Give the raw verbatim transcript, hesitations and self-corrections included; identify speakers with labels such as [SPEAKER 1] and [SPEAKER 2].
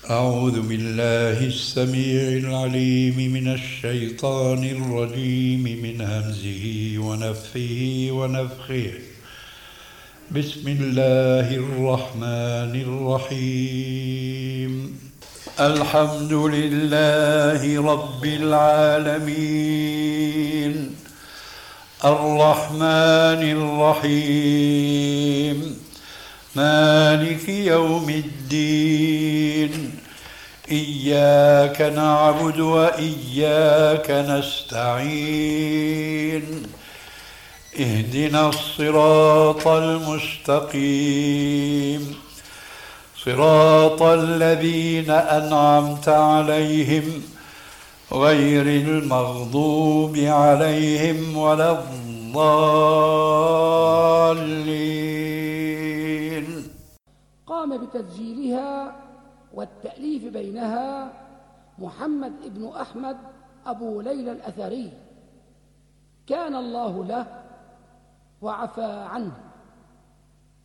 [SPEAKER 1] أعوذ بالله السميع العليم من الشيطان الرجيم من همزه ونفخه ونفخه. بسم الله الرحمن الرحيم. الحمد لله رب العالمين الرحمن الرحيم مالك يوم الدين إياك نعبد وإياك نستعين اهدنا الصراط المستقيم صراط الذين أنعمت عليهم غير المغضوب عليهم ولا الضالين.
[SPEAKER 2] قام بتسجيلها والتأليف بينها محمد بن أحمد أبو ليلى الأثري، كان الله له وعفى عنه.